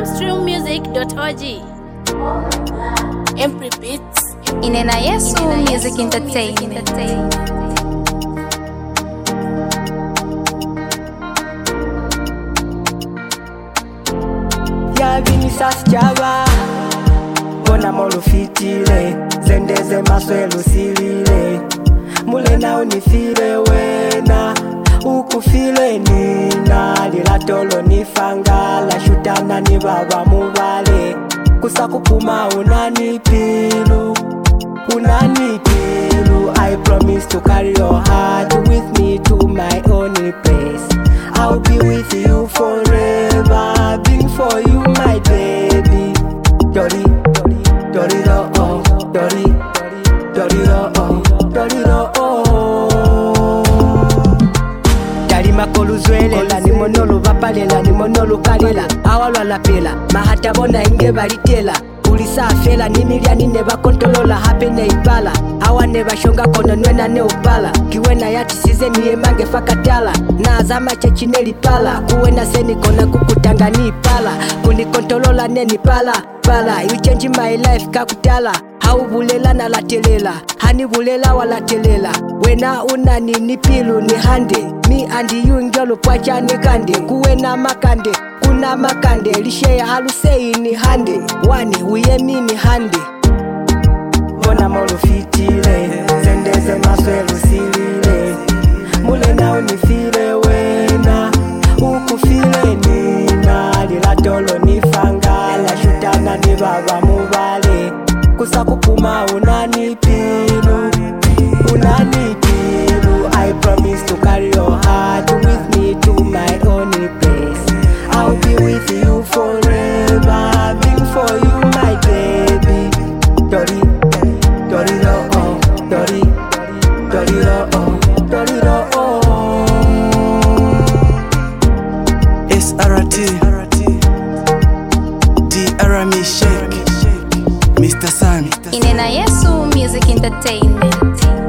zamstreammusic.org. Empty Beats. Inena Yesu Music Entertainment. Yavini sasichava Kona molu fitile Zendeze maswelu silile Mule na unifile wena Ukufile nina Lila tolo nifangala Shutana ni baba mubale Kusa kupuma unanipilu Unanipilu I promise to carry your heart with me to my only place I'll be with you forever Being for you my baby Dori, Dori do oh Dori, Dori do oh Dori do oh Dali makolu zwelela ni monolu vapalela ni monolu kalela Awalwa la pela mahata bona inge valitela Ulisa fela ni miliani neba kontolola hape ne ipala Awa neba shonga kono nwena ne upala Kiwena yati size niye mange fakatala Na azama chechineli pala Kuwena seni kona kukutanga ni ipala Kuni kontolola neni pala Pala, you change my life kakutala Hau bulela na latelela Hani bulela wa latelela Wena una ni pilu ni hande Me and you ngelo pwacha ni kande Kuwena makande Kuna makande lishe ya halusei ni hande Wani uyemi ni hande Bona molu fitile Zendeze maswelu silile Mule na unifile wena Ukufile nina Lila tolo nifangala Shutana ni baba mubale Kusa kupuma unanipilu Unanipilu I promise to carry your heart with me to my only place I'll be with you forever Being for you my baby Dori, Dori do oh Dori, Dori do oh Dori do oh SRT DRME Shake Mr. Sun Inena Yesu Music Entertainment.